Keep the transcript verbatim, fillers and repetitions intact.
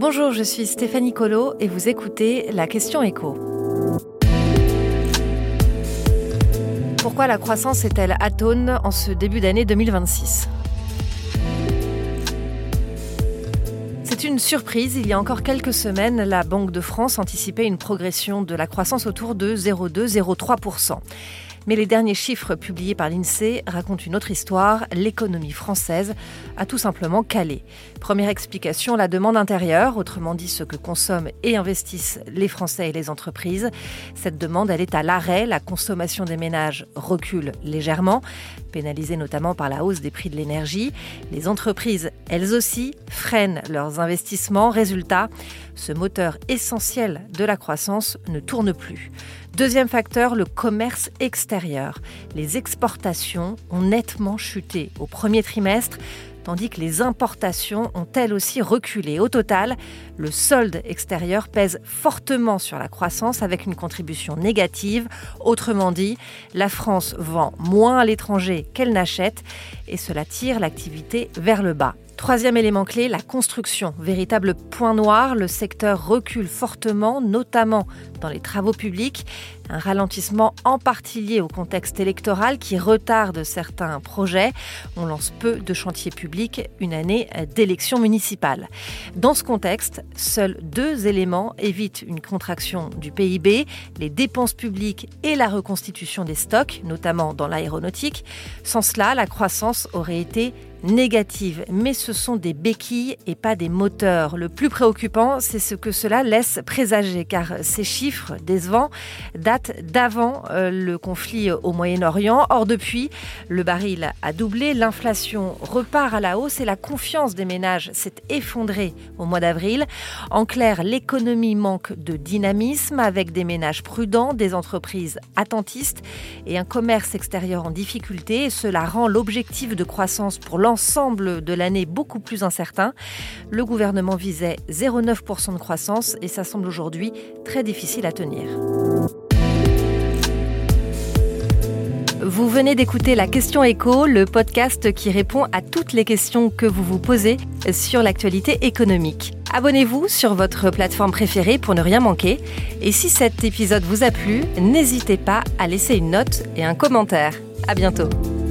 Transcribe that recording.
Bonjour, je suis Stéphanie Colo et vous écoutez La Question Éco. Pourquoi la croissance est-elle atone en ce début d'année deux mille vingt-six ? C'est une surprise. Il y a encore quelques semaines, la Banque de France anticipait une progression de la croissance autour de zéro virgule deux à zéro virgule trois pour cent. Mais les derniers chiffres publiés par l'INSEE racontent une autre histoire. L'économie française a tout simplement calé. Première explication, la demande intérieure, autrement dit ce que consomment et investissent les Français et les entreprises. Cette demande, elle est à l'arrêt. La consommation des ménages recule légèrement, pénalisée notamment par la hausse des prix de l'énergie. Les entreprises, elles aussi, freinent leurs investissements. Résultat, ce moteur essentiel de la croissance ne tourne plus. Deuxième facteur, le commerce extérieur. Les exportations ont nettement chuté au premier trimestre, tandis que les importations ont elles aussi reculé. Au total, le solde extérieur pèse fortement sur la croissance avec une contribution négative. Autrement dit, la France vend moins à l'étranger qu'elle n'achète et cela tire l'activité vers le bas. Troisième élément clé, la construction. Véritable point noir, le secteur recule fortement, notamment dans les travaux publics. Un ralentissement en partie lié au contexte électoral qui retarde certains projets. On lance peu de chantiers publics, une année d'élections municipales. Dans ce contexte, seuls deux éléments évitent une contraction du P I B, les dépenses publiques et la reconstitution des stocks, notamment dans l'aéronautique. Sans cela, la croissance aurait été négative, mais ce sont des béquilles et pas des moteurs. Le plus préoccupant, c'est ce que cela laisse présager, car ces chiffres décevants datent d'avant euh, le conflit au Moyen-Orient. Or, depuis, le baril a doublé, l'inflation repart à la hausse et la confiance des ménages s'est effondrée au mois d'avril. En clair, l'économie manque de dynamisme avec des ménages prudents, des entreprises attentistes et un commerce extérieur en difficulté. Cela rend l'objectif de croissance pour l'ensemble L'ensemble de l'année beaucoup plus incertain. Le gouvernement visait zéro virgule neuf pour cent de croissance et ça semble aujourd'hui très difficile à tenir. Vous venez d'écouter La Question Éco, le podcast qui répond à toutes les questions que vous vous posez sur l'actualité économique. Abonnez-vous sur votre plateforme préférée pour ne rien manquer. Et si cet épisode vous a plu, n'hésitez pas à laisser une note et un commentaire. À bientôt.